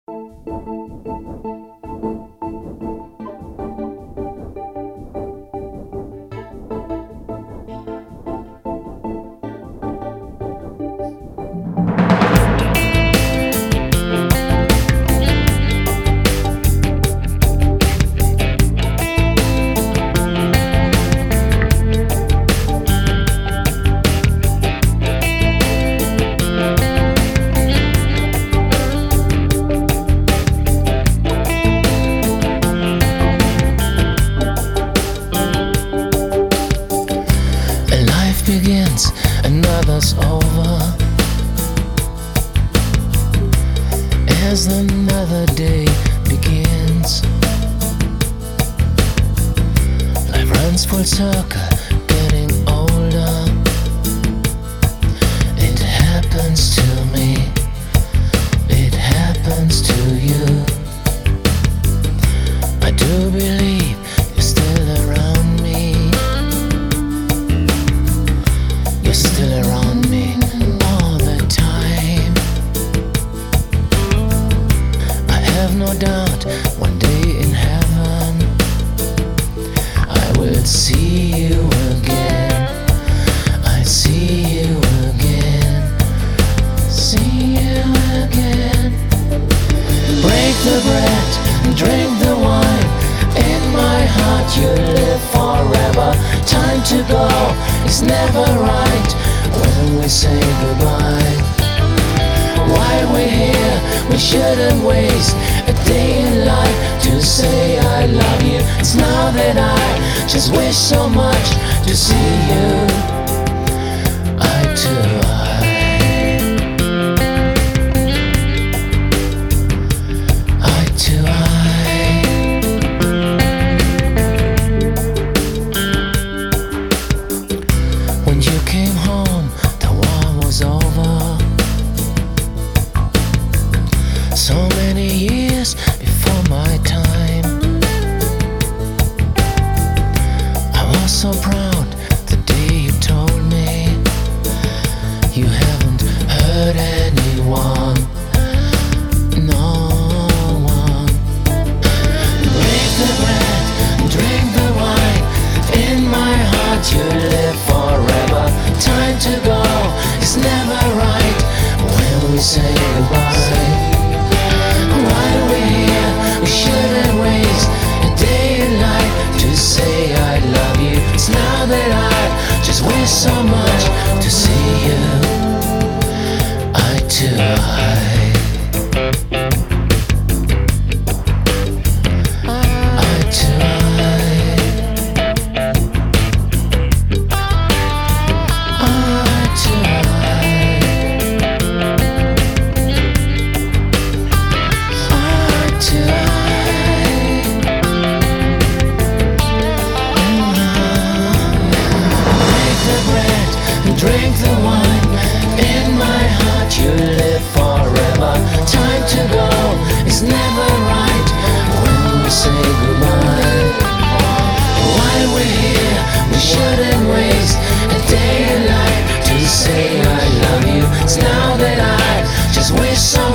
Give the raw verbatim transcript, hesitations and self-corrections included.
Begins, another's over. As another day begins, life runs full circle, getting older. It happens to me, it happens to you. I do believe you're still around me. Still around me all the time. I have no doubt one day in heaven I will see you again. I see you again. See you again. Break the bread and drink the wine. In my heart you live forever. Time to go, it's never right when we say goodbye. While we're here, we shouldn't waste a day in life to say I love you. It's now that I just wish so much to see you eye to eye, eye to eye. When you came home, the war was over. So many years before my time. I was so proud the day you told me you haven't hurt anyone, no one. Break the bread, drink the wine. In my heart you live forever. Time to go, it's never right when we say goodbye. While we're here, we shouldn't waste a day in life to say I love you. It's now that I just wish so much to see you eye to eye, eye to eye, eye to eye, eye to eye. Break the bread and drink the wine. In my heart you live forever. Time to go, it's never right when we say goodbye. While we're here, we shouldn't waste a day in life to say I love you. It's now that I just wish so